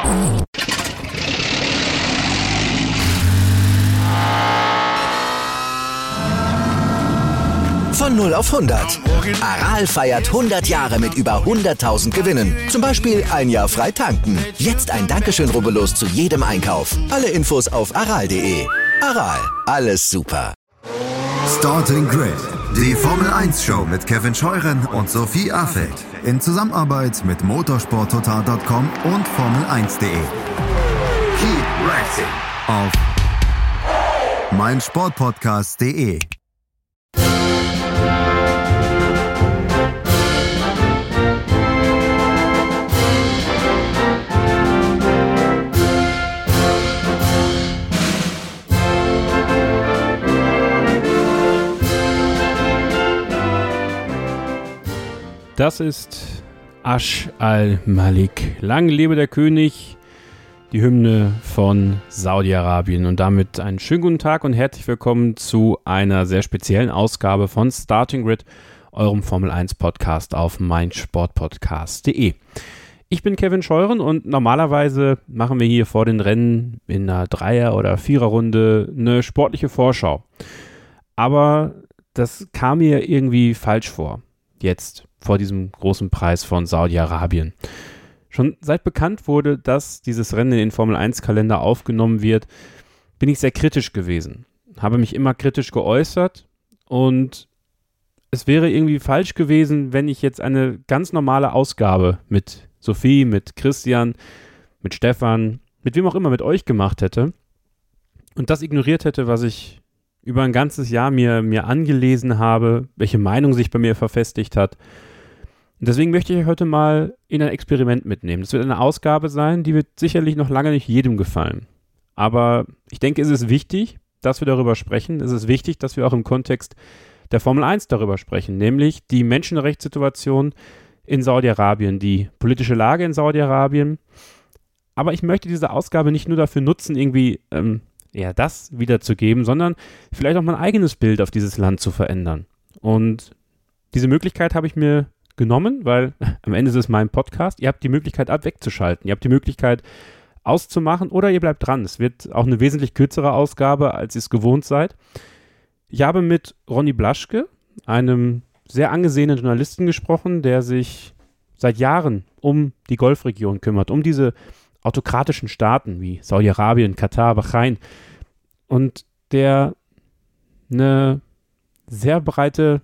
Von 0 auf 100. Aral feiert 100 Jahre mit über 100.000 Gewinnen. Zum Beispiel ein Jahr frei tanken. Jetzt ein Dankeschön, rubbellos zu jedem Einkauf. Alle Infos auf aral.de. Aral, alles super. Starting Grid, die Formel-1-Show mit Kevin Scheuren und Sophie Affelt. In Zusammenarbeit mit motorsporttotal.com und Formel1.de. Keep racing auf meinsportpodcast.de. Das ist Asch al-Malik. Lang lebe der König, die Hymne von Saudi-Arabien. Und damit einen schönen guten Tag und herzlich willkommen zu einer sehr speziellen Ausgabe von Starting Grid, eurem Formel-1-Podcast auf meinsportpodcast.de. Ich bin Kevin Scheuren und normalerweise machen wir hier vor den Rennen in einer Dreier- oder Viererrunde eine sportliche Vorschau. Aber das kam mir irgendwie falsch vor, jetzt vor diesem großen Preis von Saudi-Arabien. Schon seit bekannt wurde, dass dieses Rennen in den Formel-1-Kalender aufgenommen wird, bin ich sehr kritisch gewesen. Habe mich immer kritisch geäußert und es wäre irgendwie falsch gewesen, wenn ich jetzt eine ganz normale Ausgabe mit Sophie, mit Christian, mit Stefan, mit wem auch immer, mit euch gemacht hätte und das ignoriert hätte, was ich über ein ganzes Jahr mir angelesen habe, welche Meinung sich bei mir verfestigt hat. Und deswegen möchte ich euch heute mal in ein Experiment mitnehmen. Das wird eine Ausgabe sein, die wird sicherlich noch lange nicht jedem gefallen. Aber ich denke, es ist wichtig, dass wir darüber sprechen. Es ist wichtig, dass wir auch im Kontext der Formel 1 darüber sprechen, nämlich die Menschenrechtssituation in Saudi-Arabien, die politische Lage in Saudi-Arabien. Aber ich möchte diese Ausgabe nicht nur dafür nutzen, irgendwie das wiederzugeben, sondern vielleicht auch mein eigenes Bild auf dieses Land zu verändern. Und diese Möglichkeit habe ich mir genommen, weil am Ende ist es mein Podcast. Ihr habt die Möglichkeit, wegzuschalten. Ihr habt die Möglichkeit, auszumachen oder ihr bleibt dran. Es wird auch eine wesentlich kürzere Ausgabe, als ihr es gewohnt seid. Ich habe mit Ronny Blaschke, einem sehr angesehenen Journalisten, gesprochen, der sich seit Jahren um die Golfregion kümmert, um diese autokratischen Staaten wie Saudi-Arabien, Katar, Bahrain und der eine sehr breite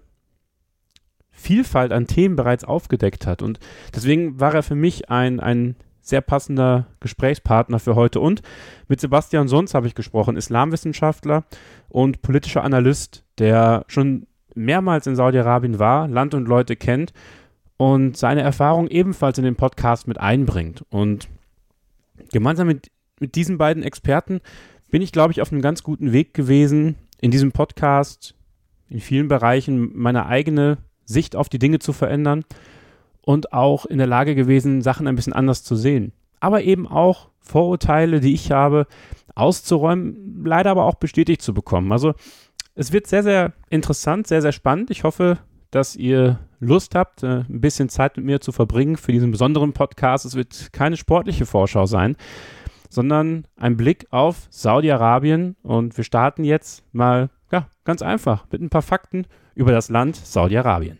Vielfalt an Themen bereits aufgedeckt hat. Und deswegen war er für mich ein sehr passender Gesprächspartner für heute. Und mit Sebastian Sons habe ich gesprochen, Islamwissenschaftler und politischer Analyst, der schon mehrmals in Saudi-Arabien war, Land und Leute kennt und seine Erfahrung ebenfalls in den Podcast mit einbringt. Und gemeinsam mit diesen beiden Experten bin ich, glaube ich, auf einem ganz guten Weg gewesen, in diesem Podcast in vielen Bereichen meine eigene Sicht auf die Dinge zu verändern und auch in der Lage gewesen, Sachen ein bisschen anders zu sehen. Aber eben auch Vorurteile, die ich habe, auszuräumen, leider aber auch bestätigt zu bekommen. Also es wird sehr, sehr interessant, sehr, sehr spannend. Ich hoffe, dass ihr Lust habt, ein bisschen Zeit mit mir zu verbringen für diesen besonderen Podcast. Es wird keine sportliche Vorschau sein, sondern ein Blick auf Saudi-Arabien. Und wir starten jetzt mal, ganz einfach, mit ein paar Fakten über das Land Saudi-Arabien.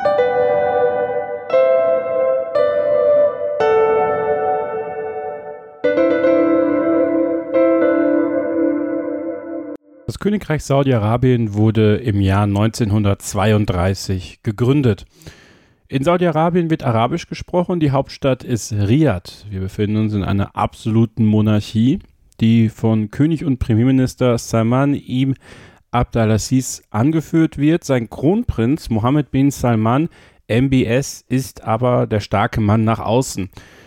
Das Königreich Saudi-Arabien wurde im Jahr 1932 gegründet. In Saudi-Arabien wird Arabisch gesprochen, die Hauptstadt ist Riyadh. Wir befinden uns in einer absoluten Monarchie, die von König und Premierminister Salman ibn Abdulaziz angeführt wird. Sein Kronprinz Mohammed bin Salman, MBS, ist aber der starke Mann nach außen.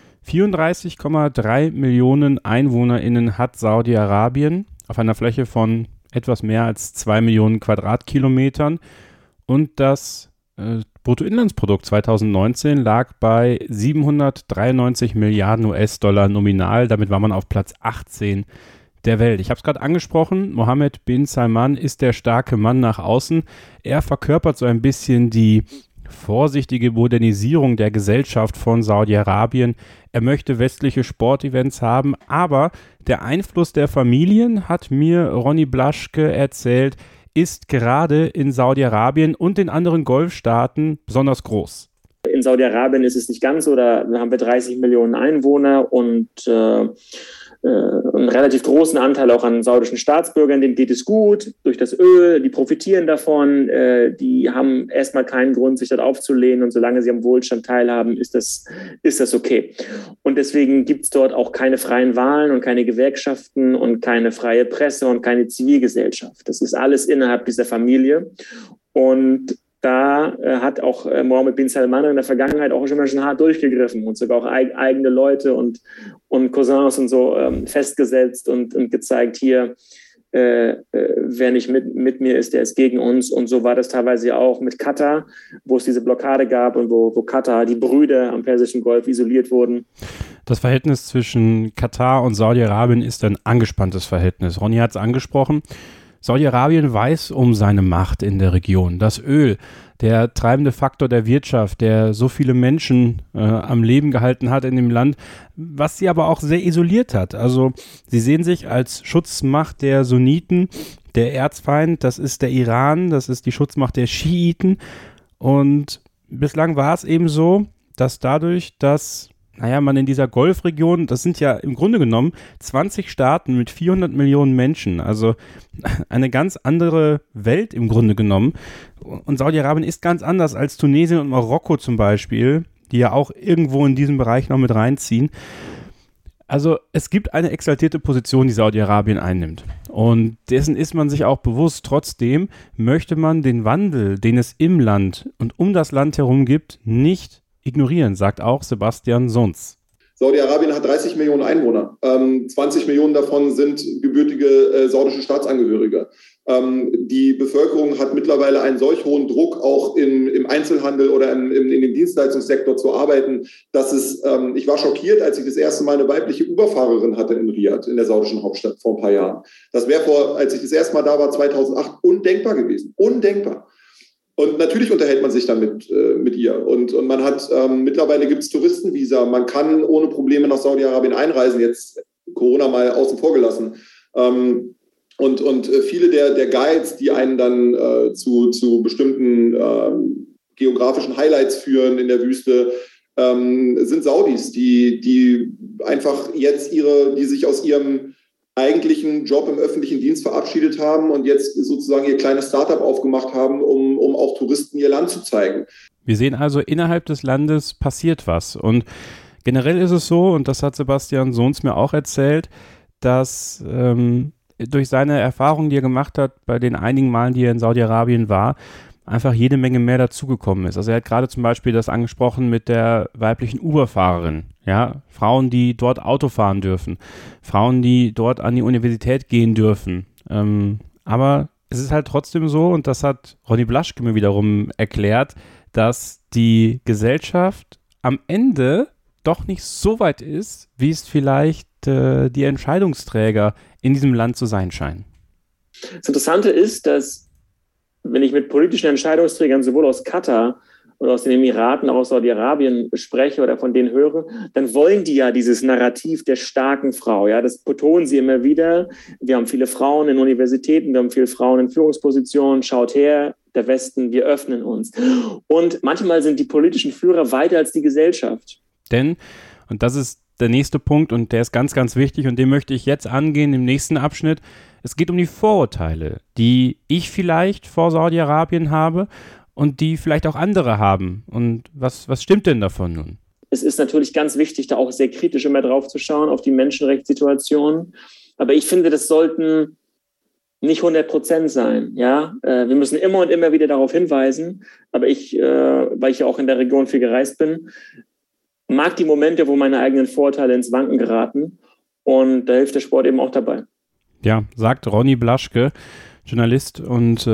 34,3 Millionen EinwohnerInnen hat Saudi-Arabien auf einer Fläche von etwas mehr als 2 Millionen Quadratkilometern und das Bruttoinlandsprodukt 2019 lag bei 793 Milliarden US-Dollar nominal. Damit war man auf Platz 18 der Welt. Ich habe es gerade angesprochen, Mohammed bin Salman ist der starke Mann nach außen. Er verkörpert so ein bisschen die vorsichtige Modernisierung der Gesellschaft von Saudi-Arabien. Er möchte westliche Sportevents haben, aber der Einfluss der Familien, hat mir Ronny Blaschke erzählt, ist gerade in Saudi-Arabien und den anderen Golfstaaten besonders groß. In Saudi-Arabien ist es nicht ganz so, da haben wir 30 Millionen Einwohner und einen relativ großen Anteil auch an saudischen Staatsbürgern, denen geht es gut durch das Öl, die profitieren davon, die haben erstmal keinen Grund, sich dort aufzulehnen und solange sie am Wohlstand teilhaben, ist das okay. Und deswegen gibt es dort auch keine freien Wahlen und keine Gewerkschaften und keine freie Presse und keine Zivilgesellschaft. Das ist alles innerhalb dieser Familie und da hat auch Mohammed bin Salman in der Vergangenheit auch schon hart durchgegriffen und sogar auch eigene Leute und Cousins und so festgesetzt und gezeigt, hier, wer nicht mit mir ist, der ist gegen uns. Und so war das teilweise auch mit Katar, wo es diese Blockade gab und wo Katar, die Brüder am Persischen Golf, isoliert wurden. Das Verhältnis zwischen Katar und Saudi-Arabien ist ein angespanntes Verhältnis. Ronny hat es angesprochen. Saudi-Arabien weiß um seine Macht in der Region. Das Öl, der treibende Faktor der Wirtschaft, der so viele Menschen am Leben gehalten hat in dem Land, was sie aber auch sehr isoliert hat. Also sie sehen sich als Schutzmacht der Sunniten, der Erzfeind, das ist der Iran, das ist die Schutzmacht der Schiiten. Und bislang war es eben so, dass dadurch, dass man in dieser Golfregion, das sind ja im Grunde genommen 20 Staaten mit 400 Millionen Menschen, also eine ganz andere Welt im Grunde genommen. Und Saudi-Arabien ist ganz anders als Tunesien und Marokko zum Beispiel, die ja auch irgendwo in diesem Bereich noch mit reinziehen. Also es gibt eine exaltierte Position, die Saudi-Arabien einnimmt. Und dessen ist man sich auch bewusst. Trotzdem möchte man den Wandel, den es im Land und um das Land herum gibt, nicht ignorieren, sagt auch Sebastian Sunz. Saudi-Arabien hat 30 Millionen Einwohner. 20 Millionen davon sind gebürtige saudische Staatsangehörige. Die Bevölkerung hat mittlerweile einen solch hohen Druck, auch im Einzelhandel oder in dem Dienstleistungssektor zu arbeiten, dass ich war schockiert, als ich das erste Mal eine weibliche Uber-Fahrerin hatte in Riyadh, in der saudischen Hauptstadt, vor ein paar Jahren. Das wäre als ich das erste Mal da war, 2008, undenkbar gewesen. Undenkbar. Und natürlich unterhält man sich dann mit ihr. Und man hat, mittlerweile gibt es Touristenvisa. Man kann ohne Probleme nach Saudi-Arabien einreisen, jetzt Corona mal außen vor gelassen. Und viele der Guides, die einen dann zu bestimmten geografischen Highlights führen in der Wüste, sind Saudis, die einfach jetzt die sich aus ihrem eigentlichen Job im öffentlichen Dienst verabschiedet haben und jetzt sozusagen ihr kleines Startup aufgemacht haben, um auch Touristen ihr Land zu zeigen. Wir sehen also, innerhalb des Landes passiert was. Und generell ist es so, und das hat Sebastian Sohns mir auch erzählt, dass durch seine Erfahrungen, die er gemacht hat, bei den einigen Malen, die er in Saudi-Arabien war, einfach jede Menge mehr dazugekommen ist. Also er hat gerade zum Beispiel das angesprochen mit der weiblichen Uber-Fahrerin. Ja, Frauen, die dort Auto fahren dürfen. Frauen, die dort an die Universität gehen dürfen. Aber es ist halt trotzdem so, und das hat Ronny Blaschke mir wiederum erklärt, dass die Gesellschaft am Ende doch nicht so weit ist, wie es vielleicht die Entscheidungsträger in diesem Land zu sein scheinen. Das Interessante ist, dass wenn ich mit politischen Entscheidungsträgern sowohl aus Katar oder aus den Emiraten, auch aus Saudi-Arabien spreche oder von denen höre, dann wollen die ja dieses Narrativ der starken Frau. Ja, das betonen sie immer wieder. Wir haben viele Frauen in Universitäten, wir haben viele Frauen in Führungspositionen. Schaut her, der Westen, wir öffnen uns. Und manchmal sind die politischen Führer weiter als die Gesellschaft. Denn, und das ist der nächste Punkt und der ist ganz, ganz wichtig und den möchte ich jetzt angehen im nächsten Abschnitt. Es geht um die Vorurteile, die ich vielleicht vor Saudi-Arabien habe und die vielleicht auch andere haben. Und was stimmt denn davon nun? Es ist natürlich ganz wichtig, da auch sehr kritisch immer drauf zu schauen, auf die Menschenrechtssituation. Aber ich finde, das sollten nicht 100% sein. Ja? Wir müssen immer und immer wieder darauf hinweisen. Aber ich, weil ich ja auch in der Region viel gereist bin, mag die Momente, wo meine eigenen Vorurteile ins Wanken geraten. Und da hilft der Sport eben auch dabei. Ja, sagt Ronny Blaschke, Journalist und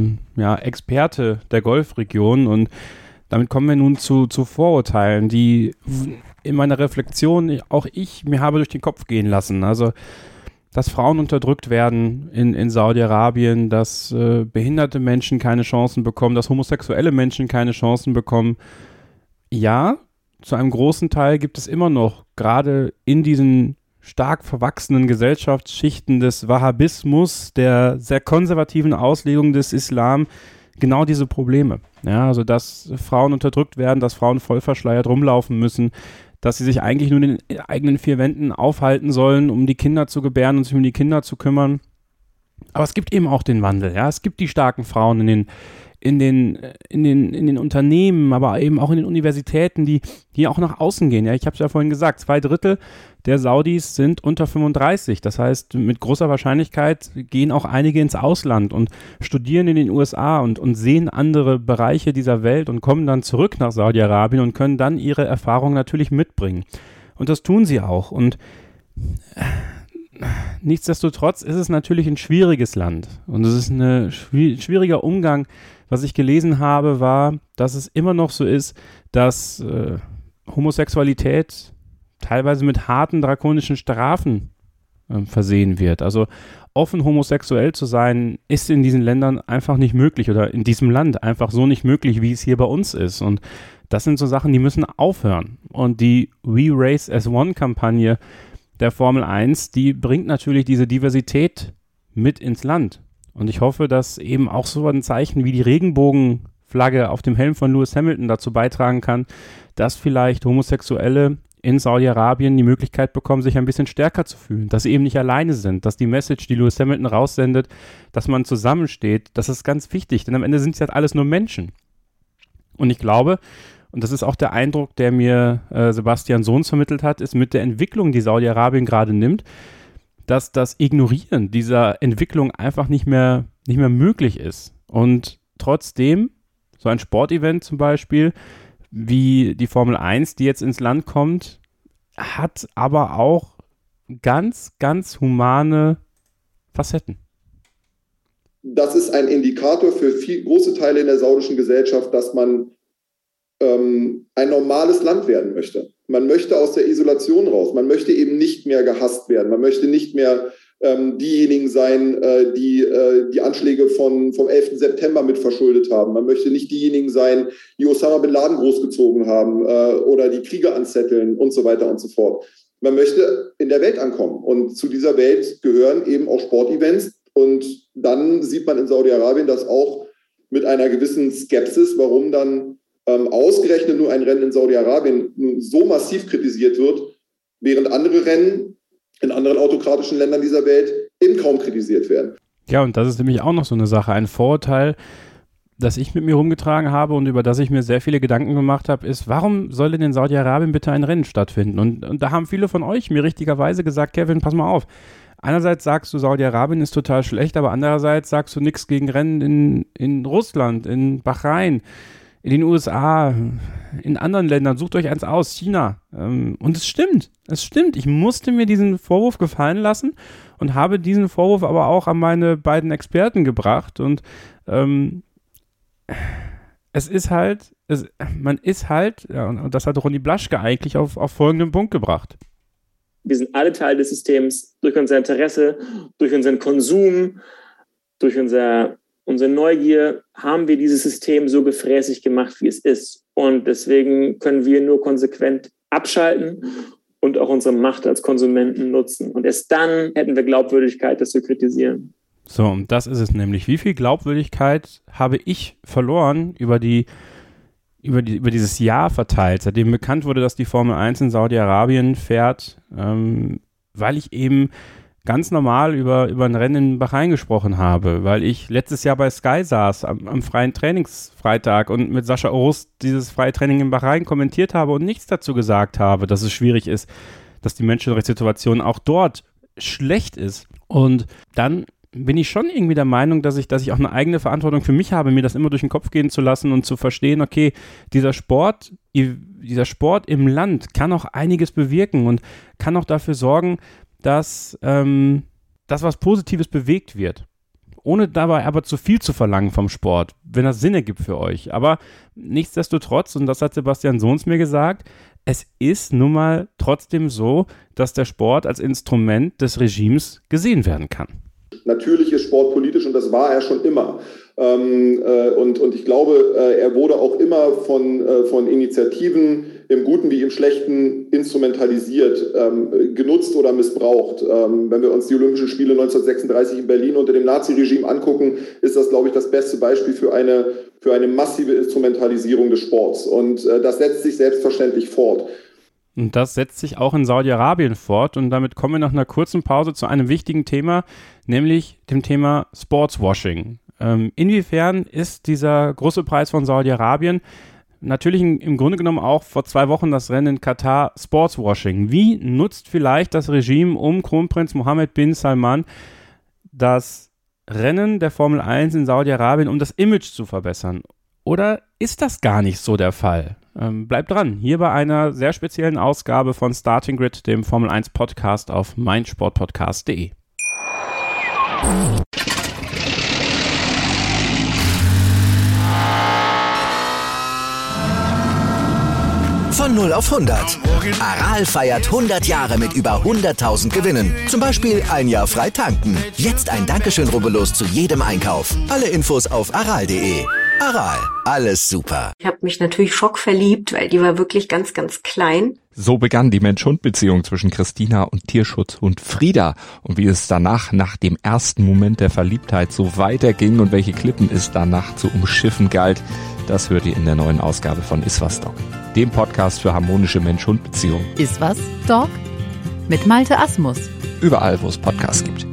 Experte der Golfregion. Und damit kommen wir nun zu Vorurteilen, die in meiner Reflexion auch ich mir habe durch den Kopf gehen lassen. Also dass Frauen unterdrückt werden in Saudi-Arabien, dass behinderte Menschen keine Chancen bekommen, dass homosexuelle Menschen keine Chancen bekommen. Ja, zu einem großen Teil gibt es immer noch, gerade in diesen stark verwachsenen Gesellschaftsschichten des Wahhabismus, der sehr konservativen Auslegung des Islam, genau diese Probleme. Ja, also dass Frauen unterdrückt werden, dass Frauen voll verschleiert rumlaufen müssen, dass sie sich eigentlich nur in den eigenen vier Wänden aufhalten sollen, um die Kinder zu gebären und sich um die Kinder zu kümmern. Aber es gibt eben auch den Wandel. Ja, es gibt die starken Frauen in den Unternehmen, aber eben auch in den Universitäten, die auch nach außen gehen. Ja, ich habe es ja vorhin gesagt, 2/3 der Saudis sind unter 35. Das heißt, mit großer Wahrscheinlichkeit gehen auch einige ins Ausland und studieren in den USA und sehen andere Bereiche dieser Welt und kommen dann zurück nach Saudi-Arabien und können dann ihre Erfahrungen natürlich mitbringen. Und das tun sie auch. Und nichtsdestotrotz ist es natürlich ein schwieriges Land. Und es ist ein schwieriger Umgang. Was ich gelesen habe, war, dass es immer noch so ist, dass Homosexualität teilweise mit harten, drakonischen Strafen versehen wird. Also offen homosexuell zu sein, ist in diesen Ländern einfach nicht möglich oder in diesem Land einfach so nicht möglich, wie es hier bei uns ist. Und das sind so Sachen, die müssen aufhören. Und die We Race as One-Kampagne der Formel 1, die bringt natürlich diese Diversität mit ins Land. Und ich hoffe, dass eben auch so ein Zeichen wie die Regenbogenflagge auf dem Helm von Lewis Hamilton dazu beitragen kann, dass vielleicht Homosexuelle in Saudi-Arabien die Möglichkeit bekommen, sich ein bisschen stärker zu fühlen, dass sie eben nicht alleine sind, dass die Message, die Lewis Hamilton raussendet, dass man zusammensteht, das ist ganz wichtig, denn am Ende sind es ja alles nur Menschen. Und ich glaube, und das ist auch der Eindruck, der mir Sebastian Sohns vermittelt hat, ist mit der Entwicklung, die Saudi-Arabien gerade nimmt, dass das Ignorieren dieser Entwicklung einfach nicht mehr möglich ist. Und trotzdem, so ein Sportevent zum Beispiel, wie die Formel 1, die jetzt ins Land kommt, hat aber auch ganz, ganz humane Facetten. Das ist ein Indikator für große Teile in der saudischen Gesellschaft, dass man ein normales Land werden möchte. Man möchte aus der Isolation raus. Man möchte eben nicht mehr gehasst werden. Man möchte nicht mehr diejenigen sein, die die Anschläge vom 11. September mit verschuldet haben. Man möchte nicht diejenigen sein, die Osama Bin Laden großgezogen haben oder die Kriege anzetteln und so weiter und so fort. Man möchte in der Welt ankommen. Und zu dieser Welt gehören eben auch Sportevents. Und dann sieht man in Saudi-Arabien das auch mit einer gewissen Skepsis, warum dann ausgerechnet nur ein Rennen in Saudi-Arabien nun so massiv kritisiert wird, während andere Rennen in anderen autokratischen Ländern dieser Welt eben kaum kritisiert werden. Ja, und das ist nämlich auch noch so eine Sache. Ein Vorurteil, das ich mit mir rumgetragen habe und über das ich mir sehr viele Gedanken gemacht habe, ist, warum soll denn in Saudi-Arabien bitte ein Rennen stattfinden? Und da haben viele von euch mir richtigerweise gesagt, Kevin, pass mal auf. Einerseits sagst du, Saudi-Arabien ist total schlecht, aber andererseits sagst du nichts gegen Rennen in Russland, in Bahrain, in den USA, in anderen Ländern. Sucht euch eins aus, China. Und es stimmt. Ich musste mir diesen Vorwurf gefallen lassen und habe diesen Vorwurf aber auch an meine beiden Experten gebracht. Und es ist halt, man ist halt, ja, und das hat Ronny Blaschke eigentlich auf folgenden Punkt gebracht. Wir sind alle Teil des Systems durch unser Interesse, durch unseren Konsum, durch unsere Neugier haben wir dieses System so gefräßig gemacht, wie es ist. Und deswegen können wir nur konsequent abschalten und auch unsere Macht als Konsumenten nutzen. Und erst dann hätten wir Glaubwürdigkeit, das zu kritisieren. So, und das ist es nämlich. Wie viel Glaubwürdigkeit habe ich verloren über dieses Jahr verteilt, seitdem bekannt wurde, dass die Formel 1 in Saudi-Arabien fährt, weil ich eben ganz normal über ein Rennen in Bahrain gesprochen habe, weil ich letztes Jahr bei Sky saß am freien Trainingsfreitag und mit Sascha Orust dieses freie Training in Bahrain kommentiert habe und nichts dazu gesagt habe, dass es schwierig ist, dass die Menschenrechtssituation auch dort schlecht ist. Und dann bin ich schon irgendwie der Meinung, dass ich auch eine eigene Verantwortung für mich habe, mir das immer durch den Kopf gehen zu lassen und zu verstehen, okay, dieser Sport im Land kann auch einiges bewirken und kann auch dafür sorgen, dass was Positives bewegt wird. Ohne dabei aber zu viel zu verlangen vom Sport, wenn das Sinn ergibt für euch. Aber nichtsdestotrotz, und das hat Sebastian Sohns mir gesagt, es ist nun mal trotzdem so, dass der Sport als Instrument des Regimes gesehen werden kann. Natürlich ist Sport politisch und das war er schon immer. Und ich glaube, er wurde auch immer von Initiativen im Guten wie im Schlechten instrumentalisiert, genutzt oder missbraucht. Wenn wir uns die Olympischen Spiele 1936 in Berlin unter dem Naziregime angucken, ist das, glaube ich, das beste Beispiel für eine massive Instrumentalisierung des Sports. Und das setzt sich selbstverständlich fort. Und das setzt sich auch in Saudi-Arabien fort. Und damit kommen wir nach einer kurzen Pause zu einem wichtigen Thema, nämlich dem Thema Sportswashing. Inwiefern ist dieser große Preis von Saudi-Arabien natürlich im Grunde genommen auch vor 2 Wochen das Rennen in Katar Sportswashing? Wie nutzt vielleicht das Regime um Kronprinz Mohammed bin Salman das Rennen der Formel 1 in Saudi-Arabien, um das Image zu verbessern? Oder ist das gar nicht so der Fall? Bleibt dran, hier bei einer sehr speziellen Ausgabe von Starting Grid, dem Formel 1 Podcast auf meinsportpodcast.de. Von 0 auf 100. Aral feiert 100 Jahre mit über 100.000 Gewinnen. Zum Beispiel ein Jahr frei tanken. Jetzt ein Dankeschön, rubbellos zu jedem Einkauf. Alle Infos auf aral.de. Aral, alles super. Ich habe mich natürlich schockverliebt, weil die war wirklich ganz, ganz klein. So begann die Mensch-Hund-Beziehung zwischen Christina und Tierschutzhund Frieda. Und wie es danach, nach dem ersten Moment der Verliebtheit, so weiterging und welche Klippen es danach zu umschiffen galt, das hört ihr in der neuen Ausgabe von Iswas Dog, dem Podcast für harmonische Mensch-Hund-Beziehungen. Iswas Dog mit Malte Asmus. Überall, wo es Podcasts gibt.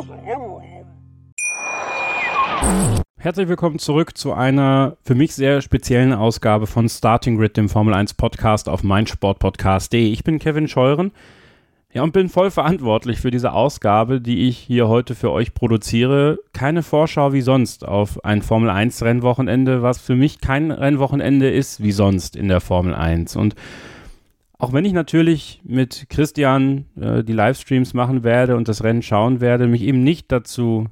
Herzlich willkommen zurück zu einer für mich sehr speziellen Ausgabe von Starting Grid, dem Formel 1 Podcast auf meinsportpodcast.de. Ich bin Kevin Scheuren, ja, und bin voll verantwortlich für diese Ausgabe, die ich hier heute für euch produziere. Keine Vorschau wie sonst auf ein Formel 1 Rennwochenende, was für mich kein Rennwochenende ist wie sonst in der Formel 1. Und auch wenn ich natürlich mit Christian die Livestreams machen werde und das Rennen schauen werde, mich eben nicht dazu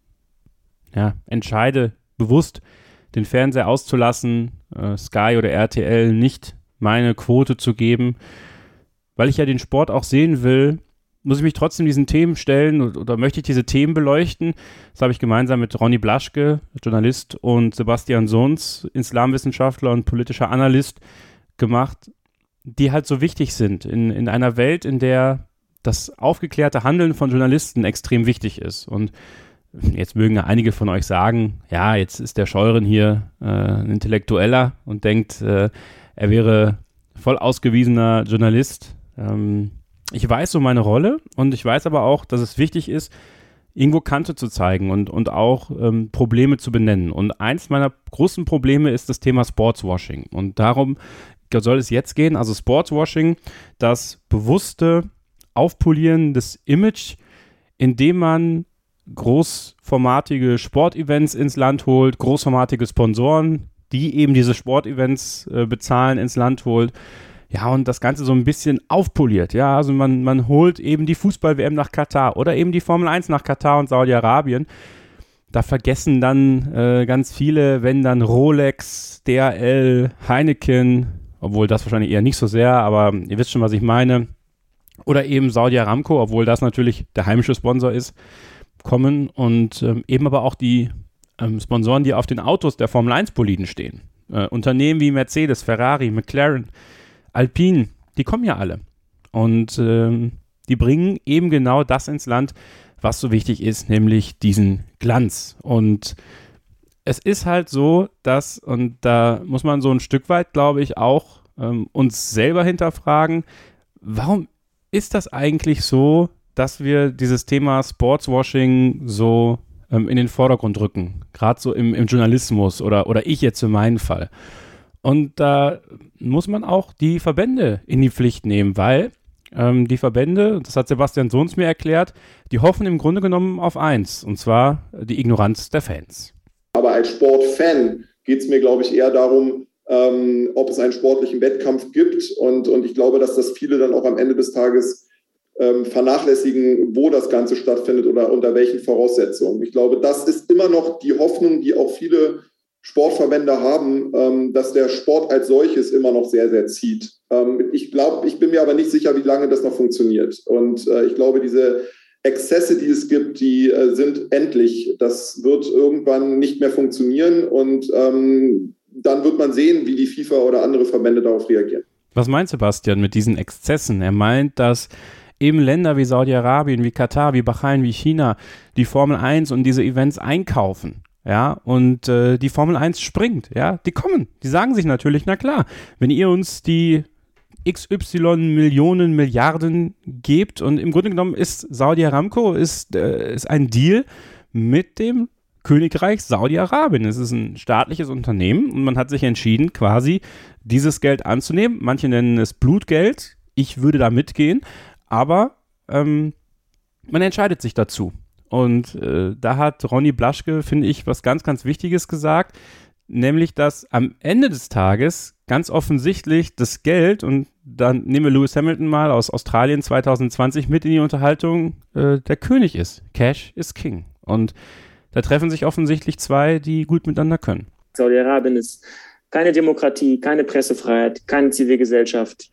entscheide, bewusst den Fernseher auszulassen, Sky oder RTL nicht meine Quote zu geben, weil ich ja den Sport auch sehen will, muss ich mich trotzdem diesen Themen stellen oder möchte ich diese Themen beleuchten. Das habe ich gemeinsam mit Ronny Blaschke, Journalist, und Sebastian Sohns, Islamwissenschaftler und politischer Analyst, gemacht, die halt so wichtig sind in einer Welt, in der das aufgeklärte Handeln von Journalisten extrem wichtig ist. Und jetzt mögen ja einige von euch sagen, ja, jetzt ist der Scheuren hier ein Intellektueller und denkt, er wäre voll ausgewiesener Journalist. Ich weiß so meine Rolle und ich weiß aber auch, dass es wichtig ist, irgendwo Kante zu zeigen und auch Probleme zu benennen. Und eins meiner großen Probleme ist das Thema Sportswashing. Und darum soll es jetzt gehen, also Sportswashing, das bewusste Aufpolieren des Image, indem man großformatige Sportevents ins Land holt, großformatige Sponsoren, die eben diese Sportevents bezahlen, ins Land holt. Ja, und das Ganze so ein bisschen aufpoliert. Ja, also man holt eben die Fußball-WM nach Katar oder eben die Formel 1 nach Katar und Saudi-Arabien. Da vergessen dann ganz viele, wenn dann Rolex, DHL, Heineken, obwohl das wahrscheinlich eher nicht so sehr, aber ihr wisst schon, was ich meine. Oder eben Saudi Aramco, obwohl das natürlich der heimische Sponsor ist, kommen und eben aber auch die Sponsoren, die auf den Autos der Formel-1-Boliden stehen. Unternehmen wie Mercedes, Ferrari, McLaren, Alpine, die kommen ja alle. Und die bringen eben genau das ins Land, was so wichtig ist, nämlich diesen Glanz. Und es ist halt so, dass, und da muss man so ein Stück weit, glaube ich, auch uns selber hinterfragen, warum ist das eigentlich so, dass wir dieses Thema Sportswashing so in den Vordergrund rücken, gerade so im Journalismus oder ich jetzt für meinen Fall. Und da muss man auch die Verbände in die Pflicht nehmen, weil die Verbände, das hat Sebastian Sohns mir erklärt, die hoffen im Grunde genommen auf eins, und zwar die Ignoranz der Fans. Aber als Sportfan geht es mir, glaube ich, eher darum, ob es einen sportlichen Wettkampf gibt. Und ich glaube, dass das viele dann auch am Ende des Tages vernachlässigen, wo das Ganze stattfindet oder unter welchen Voraussetzungen. Ich glaube, das ist immer noch die Hoffnung, die auch viele Sportverbände haben, dass der Sport als solches immer noch sehr, sehr zieht. Ich bin mir aber nicht sicher, wie lange das noch funktioniert. Und ich glaube, diese Exzesse, die es gibt, die sind endlich. Das wird irgendwann nicht mehr funktionieren und dann wird man sehen, wie die FIFA oder andere Verbände darauf reagieren. Was meint Sebastian mit diesen Exzessen? Er meint, dass eben Länder wie Saudi-Arabien, wie Katar, wie Bahrain, wie China die Formel 1 und diese Events einkaufen. Ja, und die Formel 1 springt, ja, die kommen. Die sagen sich natürlich, na klar, wenn ihr uns die XY Millionen, Milliarden gebt und im Grunde genommen ist Saudi Aramco ist ein Deal mit dem Königreich Saudi-Arabien. Es ist ein staatliches Unternehmen und man hat sich entschieden, quasi dieses Geld anzunehmen. Manche nennen es Blutgeld. Ich würde da mitgehen, aber man entscheidet sich dazu. Und da hat Ronny Blaschke, finde ich, was ganz, ganz Wichtiges gesagt, nämlich, dass am Ende des Tages ganz offensichtlich das Geld, und dann nehmen wir Lewis Hamilton mal aus Australien 2020 mit in die Unterhaltung, der König ist. Cash is King. Und da treffen sich offensichtlich zwei, die gut miteinander können. Saudi-Arabien ist keine Demokratie, keine Pressefreiheit, keine Zivilgesellschaft.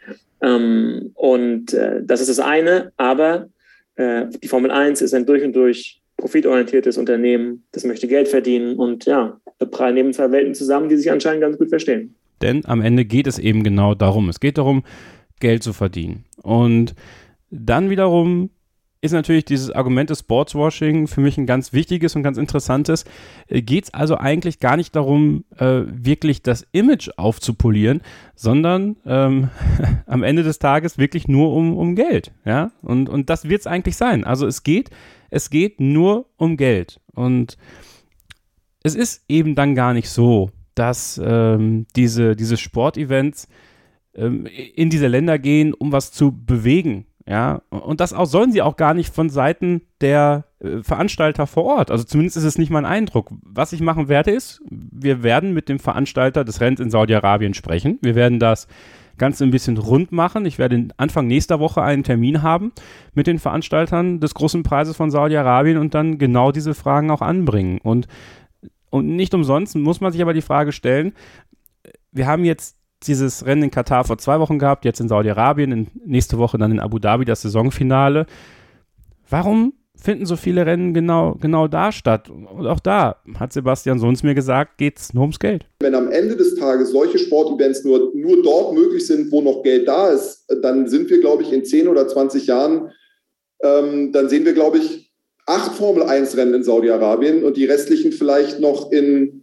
Das ist das eine, aber die Formel 1 ist ein durch und durch profitorientiertes Unternehmen, das möchte Geld verdienen und ja, da prallen eben zwei Welten zusammen, die sich anscheinend ganz gut verstehen. Denn am Ende geht es eben genau darum. Es geht darum, Geld zu verdienen. Und dann wiederum ist natürlich dieses Argument des Sportswashing für mich ein ganz wichtiges und ganz interessantes. Geht es also eigentlich gar nicht darum, wirklich das Image aufzupolieren, sondern am Ende des Tages wirklich nur um Geld. Ja? Und das wird es eigentlich sein. Also es geht nur um Geld. Und es ist eben dann gar nicht so, dass diese Sportevents in diese Länder gehen, um was zu bewegen. Ja, und das sollen sie auch gar nicht von Seiten der Veranstalter vor Ort. Also zumindest ist es nicht mein Eindruck. Was ich machen werde ist, wir werden mit dem Veranstalter des Rennens in Saudi-Arabien sprechen. Wir werden das Ganze ein bisschen rund machen. Ich werde Anfang nächster Woche einen Termin haben mit den Veranstaltern des großen Preises von Saudi-Arabien und dann genau diese Fragen auch anbringen. Und nicht umsonst muss man sich aber die Frage stellen, wir haben jetzt dieses Rennen in Katar vor 2 Wochen gehabt, jetzt in Saudi-Arabien, nächste Woche dann in Abu Dhabi das Saisonfinale. Warum finden so viele Rennen genau da statt? Und auch da, hat Sebastian Sohns mir gesagt, geht es nur ums Geld. Wenn am Ende des Tages solche Sportevents nur dort möglich sind, wo noch Geld da ist, dann sind wir, glaube ich, in 10 oder 20 Jahren, dann sehen wir, glaube ich, 8 Formel-1-Rennen in Saudi-Arabien und die restlichen vielleicht noch in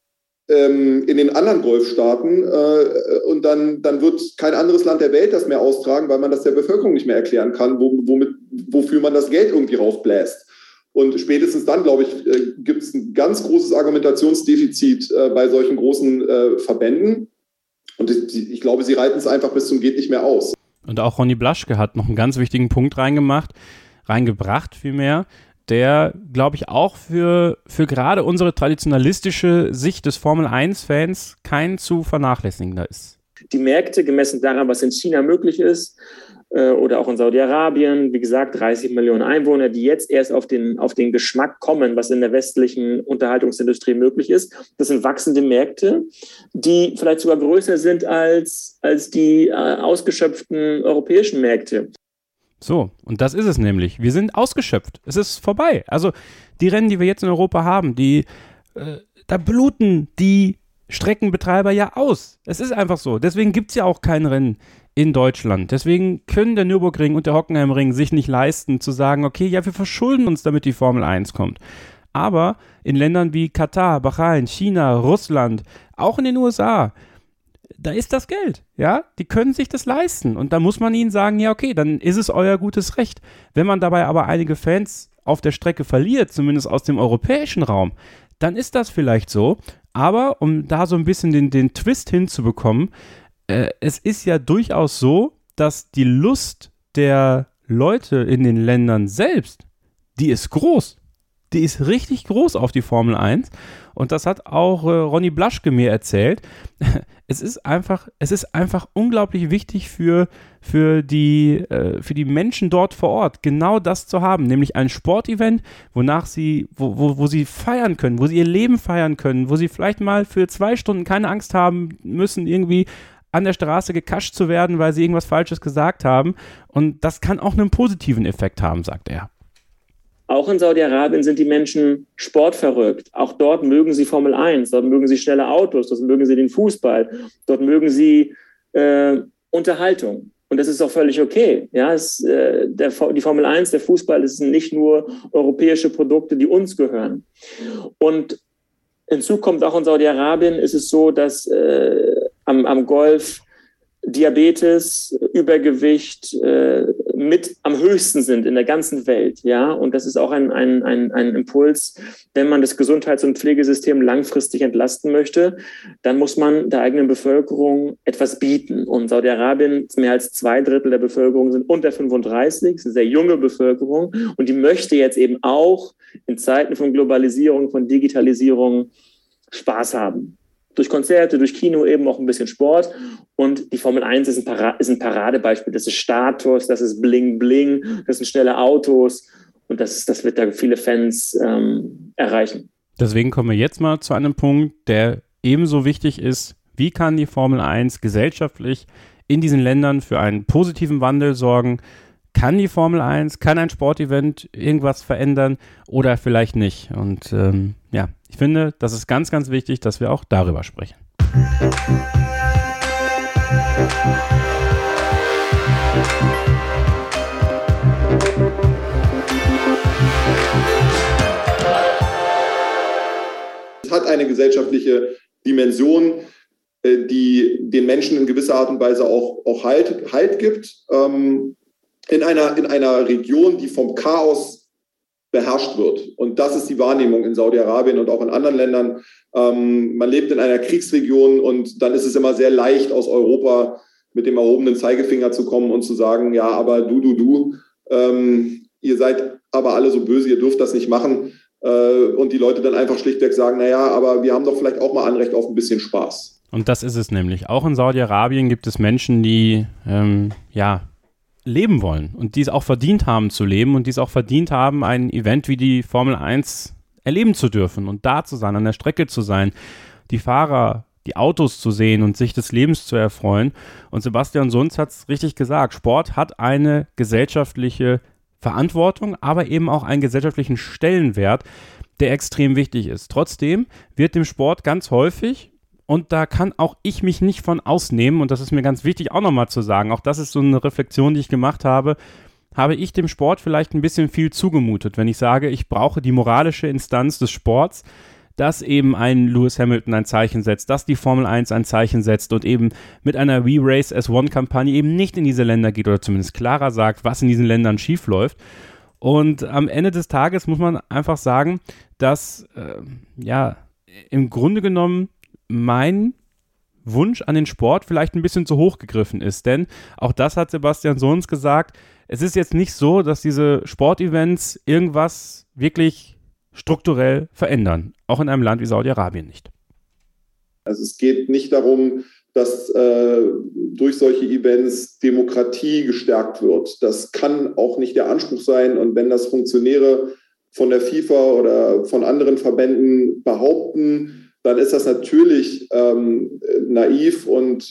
den anderen Golfstaaten und dann wird kein anderes Land der Welt das mehr austragen, weil man das der Bevölkerung nicht mehr erklären kann, wofür man das Geld irgendwie rausbläst. Und spätestens dann, glaube ich, gibt es ein ganz großes Argumentationsdefizit bei solchen großen Verbänden. Und ich glaube, sie reiten es einfach bis zum geht nicht mehr aus. Und auch Ronny Blaschke hat noch einen ganz wichtigen Punkt reingebracht vielmehr, der, glaube ich, auch für gerade unsere traditionalistische Sicht des Formel-1-Fans kein zu vernachlässigender ist. Die Märkte, gemessen daran, was in China möglich ist, oder auch in Saudi-Arabien, wie gesagt, 30 Millionen Einwohner, die jetzt erst auf den Geschmack kommen, was in der westlichen Unterhaltungsindustrie möglich ist. Das sind wachsende Märkte, die vielleicht sogar größer sind als die ausgeschöpften europäischen Märkte. So, und das ist es nämlich. Wir sind ausgeschöpft. Es ist vorbei. Also die Rennen, die wir jetzt in Europa haben, da bluten die Streckenbetreiber ja aus. Es ist einfach so. Deswegen gibt es ja auch kein Rennen in Deutschland. Deswegen können der Nürburgring und der Hockenheimring sich nicht leisten, zu sagen, okay, ja, wir verschulden uns, damit die Formel 1 kommt. Aber in Ländern wie Katar, Bahrain, China, Russland, auch in den USA, da ist das Geld, ja, die können sich das leisten und da muss man ihnen sagen, ja okay, dann ist es euer gutes Recht. Wenn man dabei aber einige Fans auf der Strecke verliert, zumindest aus dem europäischen Raum, dann ist das vielleicht so, aber um da so ein bisschen den Twist hinzubekommen, es ist ja durchaus so, dass die Lust der Leute in den Ländern selbst, die ist groß. die ist richtig groß auf die Formel 1 und das hat auch Ronny Blaschke mir erzählt. Es ist einfach unglaublich wichtig für die Menschen dort vor Ort, genau das zu haben, nämlich ein Sportevent, wo sie feiern können, wo sie ihr Leben feiern können, wo sie vielleicht mal für 2 Stunden keine Angst haben müssen, irgendwie an der Straße gekascht zu werden, weil sie irgendwas Falsches gesagt haben. Und das kann auch einen positiven Effekt haben, sagt er. Auch in Saudi-Arabien sind die Menschen sportverrückt. Auch dort mögen sie Formel 1, dort mögen sie schnelle Autos, dort mögen sie den Fußball, dort mögen sie Unterhaltung. Und das ist auch völlig okay. Ja, die Formel 1, der Fußball, das sind nicht nur europäische Produkte, die uns gehören. Und hinzu kommt auch in Saudi-Arabien ist es so, dass am Golf Diabetes, Übergewicht mit am höchsten sind in der ganzen Welt, ja, und das ist auch ein Impuls, wenn man das Gesundheits- und Pflegesystem langfristig entlasten möchte, dann muss man der eigenen Bevölkerung etwas bieten und Saudi-Arabien, mehr als 2/3 der Bevölkerung sind unter 35, das ist eine sehr junge Bevölkerung und die möchte jetzt eben auch in Zeiten von Globalisierung, von Digitalisierung Spaß haben. Durch Konzerte, durch Kino eben auch ein bisschen Sport. Und die Formel 1 ist ein Paradebeispiel. Das ist Status, das ist Bling Bling, das sind schnelle Autos. Und das wird da viele Fans erreichen. Deswegen kommen wir jetzt mal zu einem Punkt, der ebenso wichtig ist. Wie kann die Formel 1 gesellschaftlich in diesen Ländern für einen positiven Wandel sorgen? Kann die Formel 1, kann ein Sportevent irgendwas verändern oder vielleicht nicht? Und ich finde, das ist ganz, ganz wichtig, dass wir auch darüber sprechen. Es hat eine gesellschaftliche Dimension, die den Menschen in gewisser Art und Weise auch Halt gibt. In einer Region, die vom Chaos beherrscht wird. Und das ist die Wahrnehmung in Saudi-Arabien und auch in anderen Ländern. Man lebt in einer Kriegsregion und dann ist es immer sehr leicht, aus Europa mit dem erhobenen Zeigefinger zu kommen und zu sagen, ja, aber du, ihr seid aber alle so böse, ihr dürft das nicht machen. Und die Leute dann einfach schlichtweg sagen, naja, aber wir haben doch vielleicht auch mal Anrecht auf ein bisschen Spaß. Und das ist es nämlich. Auch in Saudi-Arabien gibt es Menschen, die, leben wollen und die es auch verdient haben zu leben und die es auch verdient haben, ein Event wie die Formel 1 erleben zu dürfen und da zu sein, an der Strecke zu sein, die Fahrer, die Autos zu sehen und sich des Lebens zu erfreuen. Und Sebastian Sunz hat es richtig gesagt, Sport hat eine gesellschaftliche Verantwortung, aber eben auch einen gesellschaftlichen Stellenwert, der extrem wichtig ist. Trotzdem wird dem Sport ganz häufig, und da kann auch ich mich nicht von ausnehmen, und das ist mir ganz wichtig auch nochmal zu sagen, auch das ist so eine Reflexion, die ich gemacht habe ich dem Sport vielleicht ein bisschen viel zugemutet, wenn ich sage, ich brauche die moralische Instanz des Sports, dass eben ein Lewis Hamilton ein Zeichen setzt, dass die Formel 1 ein Zeichen setzt und eben mit einer We Race as One-Kampagne eben nicht in diese Länder geht oder zumindest klarer sagt, was in diesen Ländern schief läuft. Und am Ende des Tages muss man einfach sagen, dass im Grunde genommen mein Wunsch an den Sport vielleicht ein bisschen zu hoch gegriffen ist, denn auch das hat Sebastian Sunz gesagt, es ist jetzt nicht so, dass diese Sportevents irgendwas wirklich strukturell verändern, auch in einem Land wie Saudi-Arabien nicht. Also es geht nicht darum, dass durch solche Events Demokratie gestärkt wird. Das kann auch nicht der Anspruch sein. Und wenn das Funktionäre von der FIFA oder von anderen Verbänden behaupten, dann ist das natürlich naiv und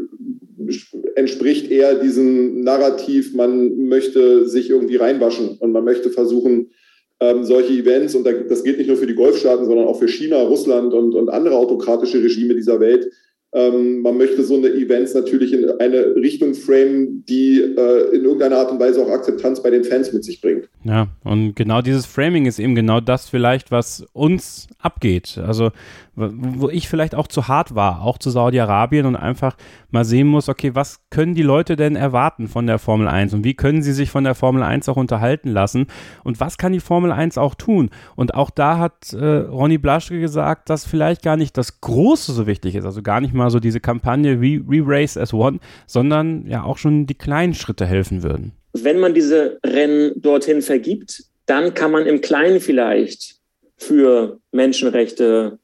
entspricht eher diesem Narrativ, man möchte sich irgendwie reinwaschen und man möchte versuchen, solche Events, und das gilt nicht nur für die Golfstaaten, sondern auch für China, Russland und andere autokratische Regime dieser Welt, man möchte so eine Events natürlich in eine Richtung framen, die in irgendeiner Art und Weise auch Akzeptanz bei den Fans mit sich bringt. Ja, und genau dieses Framing ist eben genau das vielleicht, was uns abgeht. Also wo ich vielleicht auch zu hart war, auch zu Saudi-Arabien und einfach mal sehen muss, okay, was können die Leute denn erwarten von der Formel 1 und wie können sie sich von der Formel 1 auch unterhalten lassen und was kann die Formel 1 auch tun? Und auch da hat Ronny Blaschke gesagt, dass vielleicht gar nicht das Große so wichtig ist, also gar nicht mal so diese Kampagne We Race as One, sondern ja auch schon die kleinen Schritte helfen würden. Wenn man diese Rennen dorthin vergibt, dann kann man im Kleinen vielleicht für Menschenrechte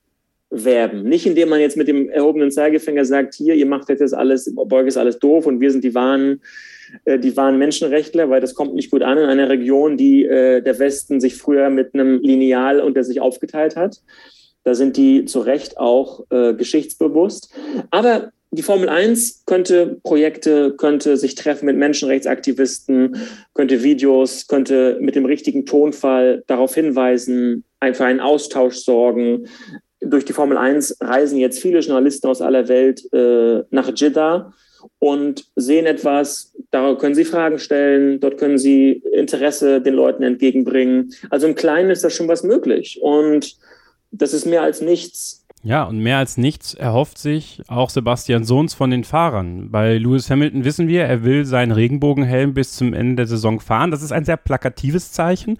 werben. Nicht, indem man jetzt mit dem erhobenen Zeigefinger sagt, hier, ihr macht jetzt alles, bei euch ist alles doof und wir sind die wahren Menschenrechtler, weil das kommt nicht gut an in einer Region, die der Westen sich früher mit einem Lineal unter sich aufgeteilt hat. Da sind die zu Recht auch geschichtsbewusst. Aber die Formel 1 könnte sich treffen mit Menschenrechtsaktivisten, könnte Videos, könnte mit dem richtigen Tonfall darauf hinweisen, für einen Austausch sorgen. Durch die Formel 1 reisen jetzt viele Journalisten aus aller Welt nach Jeddah und sehen etwas, da können sie Fragen stellen, dort können sie Interesse den Leuten entgegenbringen. Also im Kleinen ist da schon was möglich und das ist mehr als nichts. Ja, und mehr als nichts erhofft sich auch Sebastian Sohns von den Fahrern. Bei Lewis Hamilton wissen wir, er will seinen Regenbogenhelm bis zum Ende der Saison fahren. Das ist ein sehr plakatives Zeichen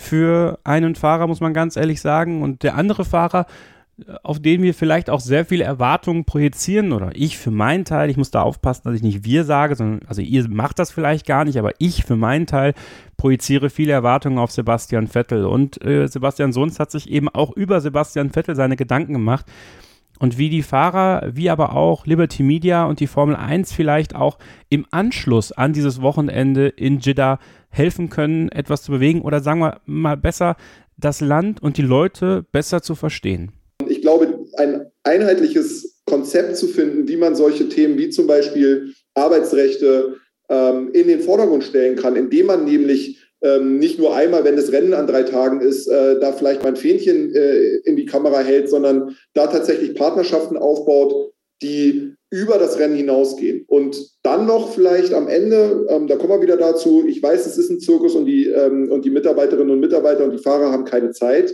für einen Fahrer, muss man ganz ehrlich sagen. Und der andere Fahrer, auf den wir vielleicht auch sehr viele Erwartungen projizieren, oder ich für meinen Teil, ich muss da aufpassen, dass ich nicht wir sage, sondern, also ihr macht das vielleicht gar nicht, aber ich für meinen Teil projiziere viele Erwartungen auf Sebastian Vettel und Sebastian Sohns hat sich eben auch über Sebastian Vettel seine Gedanken gemacht und wie die Fahrer, wie aber auch Liberty Media und die Formel 1 vielleicht auch im Anschluss an dieses Wochenende in Jeddah helfen können, etwas zu bewegen oder sagen wir mal besser, das Land und die Leute besser zu verstehen. Ich glaube, ein einheitliches Konzept zu finden, wie man solche Themen wie zum Beispiel Arbeitsrechte in den Vordergrund stellen kann, indem man nämlich nicht nur einmal, wenn das Rennen an 3 Tagen ist, da vielleicht mal ein Fähnchen in die Kamera hält, sondern da tatsächlich Partnerschaften aufbaut, die über das Rennen hinausgehen. Und dann noch vielleicht am Ende, da kommen wir wieder dazu, ich weiß, es ist ein Zirkus und die Mitarbeiterinnen und Mitarbeiter und die Fahrer haben keine Zeit,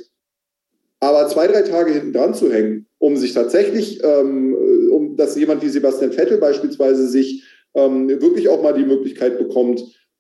aber 2-3 Tage hinten dran zu hängen, um sich tatsächlich, dass jemand wie Sebastian Vettel beispielsweise sich wirklich auch mal die Möglichkeit bekommt,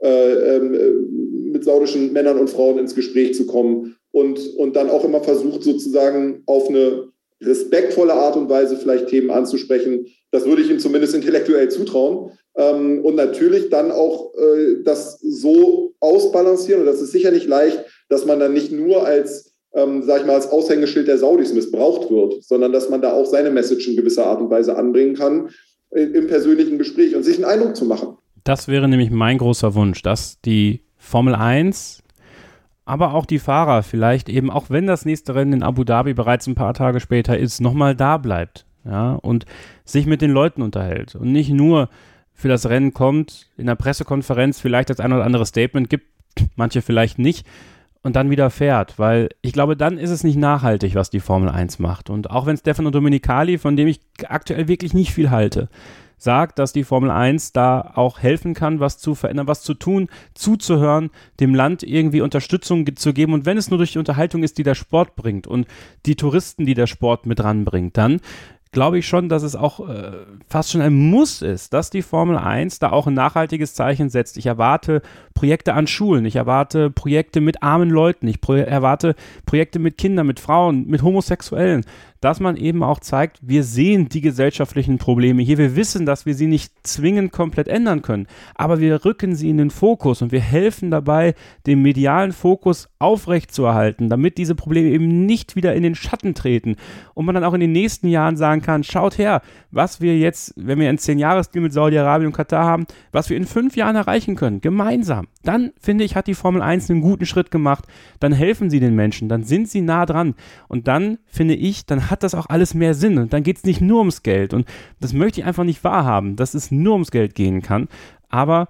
mit saudischen Männern und Frauen ins Gespräch zu kommen und dann auch immer versucht, sozusagen auf eine respektvolle Art und Weise vielleicht Themen anzusprechen. Das würde ich ihm zumindest intellektuell zutrauen. Und natürlich dann auch das so ausbalancieren. Und das ist sicher nicht leicht, dass man dann nicht nur als als Aushängeschild der Saudis missbraucht wird, sondern dass man da auch seine Message in gewisser Art und Weise anbringen kann im persönlichen Gespräch und sich einen Eindruck zu machen. Das wäre nämlich mein großer Wunsch, dass die Formel 1, aber auch die Fahrer vielleicht eben, auch wenn das nächste Rennen in Abu Dhabi bereits ein paar Tage später ist, nochmal da bleibt, ja, und sich mit den Leuten unterhält und nicht nur für das Rennen kommt, in der Pressekonferenz vielleicht das ein oder andere Statement gibt, manche vielleicht nicht, und dann wieder fährt, weil ich glaube, dann ist es nicht nachhaltig, was die Formel 1 macht. Und auch wenn Stefano Domenicali, von dem ich aktuell wirklich nicht viel halte, sagt, dass die Formel 1 da auch helfen kann, was zu verändern, was zu tun, zuzuhören, dem Land irgendwie Unterstützung zu geben und wenn es nur durch die Unterhaltung ist, die der Sport bringt und die Touristen, die der Sport mit ranbringt, dann glaube ich schon, dass es auch fast schon ein Muss ist, dass die Formel 1 da auch ein nachhaltiges Zeichen setzt. Ich erwarte Projekte an Schulen, ich erwarte Projekte mit armen Leuten, ich erwarte Projekte mit Kindern, mit Frauen, mit Homosexuellen, dass man eben auch zeigt, wir sehen die gesellschaftlichen Probleme hier, wir wissen, dass wir sie nicht zwingend komplett ändern können, aber wir rücken sie in den Fokus und wir helfen dabei, den medialen Fokus aufrechtzuerhalten, damit diese Probleme eben nicht wieder in den Schatten treten und man dann auch in den nächsten Jahren sagen kann, schaut her, was wir jetzt, wenn wir einen 10-Jahres-Deal mit Saudi-Arabien und Katar haben, was wir in 5 Jahren erreichen können, gemeinsam. Dann, finde ich, hat die Formel 1 einen guten Schritt gemacht, dann helfen sie den Menschen, dann sind sie nah dran und dann, finde ich, dann hat das auch alles mehr Sinn und dann geht es nicht nur ums Geld und das möchte ich einfach nicht wahrhaben, dass es nur ums Geld gehen kann, aber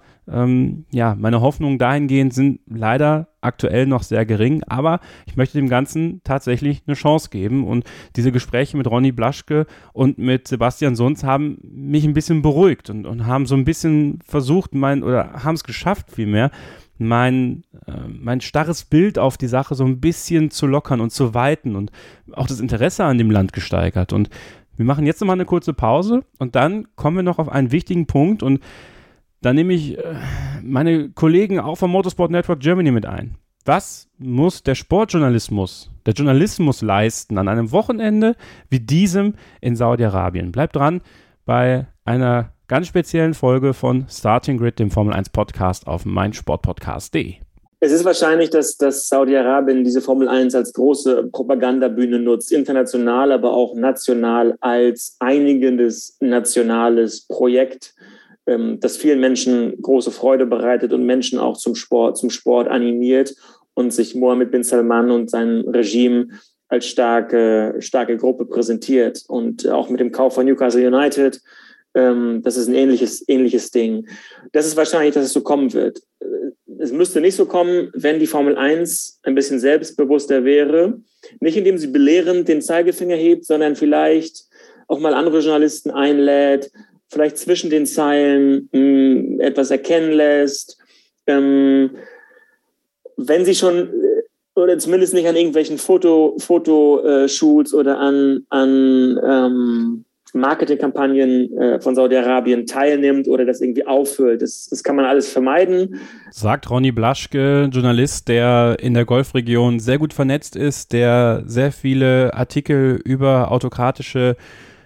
meine Hoffnungen dahingehend sind leider aktuell noch sehr gering, aber ich möchte dem Ganzen tatsächlich eine Chance geben und diese Gespräche mit Ronny Blaschke und mit Sebastian Sohns haben mich ein bisschen beruhigt und haben so ein bisschen versucht, haben es geschafft vielmehr, mein starres Bild auf die Sache so ein bisschen zu lockern und zu weiten und auch das Interesse an dem Land gesteigert. Und wir machen jetzt nochmal eine kurze Pause und dann kommen wir noch auf einen wichtigen Punkt und da nehme ich meine Kollegen auch vom Motorsport Network Germany mit ein. Was muss der Sportjournalismus, der Journalismus leisten an einem Wochenende wie diesem in Saudi-Arabien? Bleibt dran bei einer ganz speziellen Folge von Starting Grid, dem Formel 1 Podcast auf meinsportpodcast.de. Es ist wahrscheinlich, dass Saudi-Arabien diese Formel 1 als große Propagandabühne nutzt, international, aber auch national als einigendes nationales Projekt, das vielen Menschen große Freude bereitet und Menschen auch zum Sport animiert und sich Mohammed bin Salman und sein Regime als starke Gruppe präsentiert. Und auch mit dem Kauf von Newcastle United, das ist ein ähnliches Ding. Das ist wahrscheinlich, dass es so kommen wird. Es müsste nicht so kommen, wenn die Formel 1 ein bisschen selbstbewusster wäre. Nicht indem sie belehrend den Zeigefinger hebt, sondern vielleicht auch mal andere Journalisten einlädt, vielleicht zwischen den Zeilen etwas erkennen lässt. Wenn sie schon, oder zumindest nicht an irgendwelchen Fotoshoots oder an Marketingkampagnen von Saudi-Arabien teilnimmt oder das irgendwie auffüllt. Das kann man alles vermeiden. Sagt Ronny Blaschke, Journalist, der in der Golfregion sehr gut vernetzt ist, der sehr viele Artikel über autokratische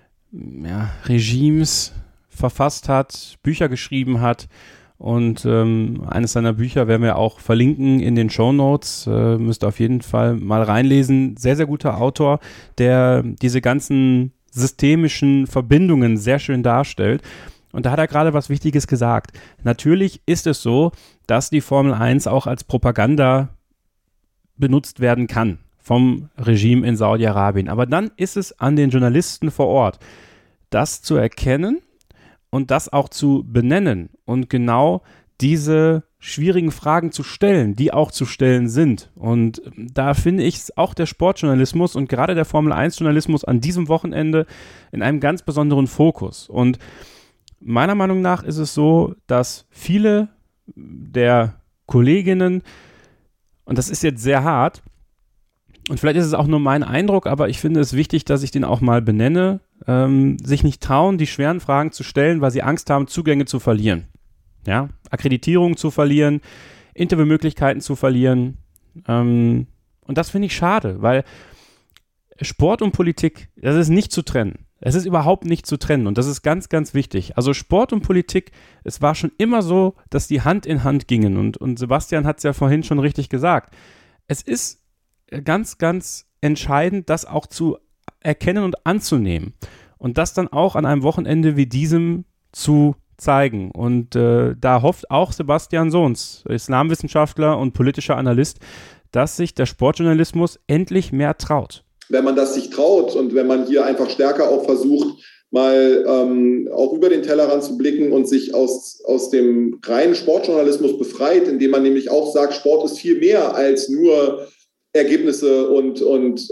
Regimes verfasst hat, Bücher geschrieben hat. Und eines seiner Bücher werden wir auch verlinken in den Shownotes. Müsst ihr auf jeden Fall mal reinlesen. Sehr, sehr guter Autor, der diese ganzen systemischen Verbindungen sehr schön darstellt. Und da hat er gerade was Wichtiges gesagt. Natürlich ist es so, dass die Formel 1 auch als Propaganda benutzt werden kann vom Regime in Saudi-Arabien. Aber dann ist es an den Journalisten vor Ort, das zu erkennen und das auch zu benennen und genau diese schwierigen Fragen zu stellen, die auch zu stellen sind. Und da finde ich auch der Sportjournalismus und gerade der Formel-1-Journalismus an diesem Wochenende in einem ganz besonderen Fokus. Und meiner Meinung nach ist es so, dass viele der Kolleginnen, und das ist jetzt sehr hart, und vielleicht ist es auch nur mein Eindruck, aber ich finde es wichtig, dass ich den auch mal benenne, sich nicht trauen, die schweren Fragen zu stellen, weil sie Angst haben, Zugänge zu verlieren. Ja, Akkreditierung zu verlieren, Interviewmöglichkeiten zu verlieren. Und das finde ich schade, weil Sport und Politik, das ist nicht zu trennen. Es ist überhaupt nicht zu trennen und das ist ganz, ganz wichtig. Also Sport und Politik, es war schon immer so, dass die Hand in Hand gingen und Sebastian hat es ja vorhin schon richtig gesagt. Es ist ganz, ganz entscheidend, das auch zu erkennen und anzunehmen und das dann auch an einem Wochenende wie diesem zu zeigen. Und da hofft auch Sebastian Sohns, Islamwissenschaftler und politischer Analyst, dass sich der Sportjournalismus endlich mehr traut. Wenn man das sich traut und wenn man hier einfach stärker auch versucht, mal auch über den Tellerrand zu blicken und sich aus dem reinen Sportjournalismus befreit, indem man nämlich auch sagt, Sport ist viel mehr als nur Ergebnisse und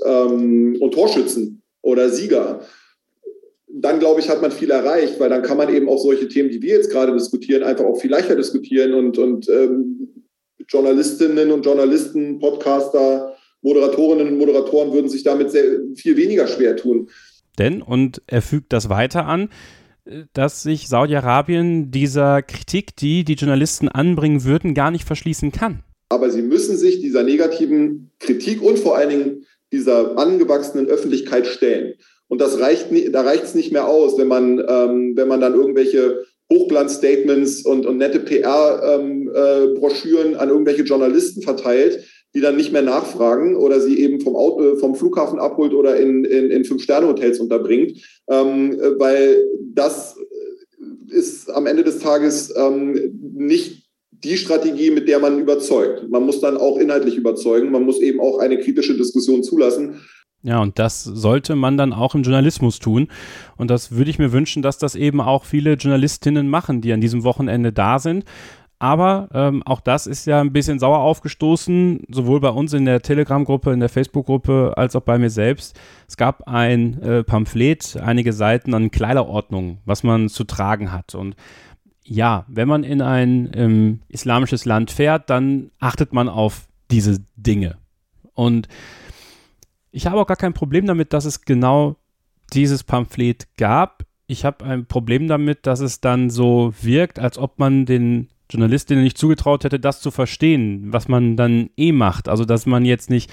Torschützen oder Sieger. Dann, glaube ich, hat man viel erreicht, weil dann kann man eben auch solche Themen, die wir jetzt gerade diskutieren, einfach auch viel leichter diskutieren und Journalistinnen und Journalisten, Podcaster, Moderatorinnen und Moderatoren würden sich damit viel weniger schwer tun. Denn, und er fügt das weiter an, dass sich Saudi-Arabien dieser Kritik, die die Journalisten anbringen würden, gar nicht verschließen kann. Aber sie müssen sich dieser negativen Kritik und vor allen Dingen dieser angewachsenen Öffentlichkeit stellen. Und da reicht es nicht mehr aus, wenn man dann irgendwelche Hochglanzstatements und nette PR-Broschüren an irgendwelche Journalisten verteilt, die dann nicht mehr nachfragen oder sie eben vom Flughafen abholt oder in 5-Sterne-Hotels unterbringt, weil das ist am Ende des Tages nicht die Strategie, mit der man überzeugt. Man muss dann auch inhaltlich überzeugen, man muss eben auch eine kritische Diskussion zulassen. Ja, und das sollte man dann auch im Journalismus tun. Und das würde ich mir wünschen, dass das eben auch viele Journalistinnen machen, die an diesem Wochenende da sind. Aber auch das ist ja ein bisschen sauer aufgestoßen, sowohl bei uns in der Telegram-Gruppe, in der Facebook-Gruppe, als auch bei mir selbst. Es gab ein Pamphlet, einige Seiten an Kleiderordnung, was man zu tragen hat. Und ja, wenn man in ein islamisches Land fährt, dann achtet man auf diese Dinge. Und ich habe auch gar kein Problem damit, dass es genau dieses Pamphlet gab. Ich habe ein Problem damit, dass es dann so wirkt, als ob man den Journalistinnen nicht zugetraut hätte, das zu verstehen, was man dann macht. Also, dass man jetzt nicht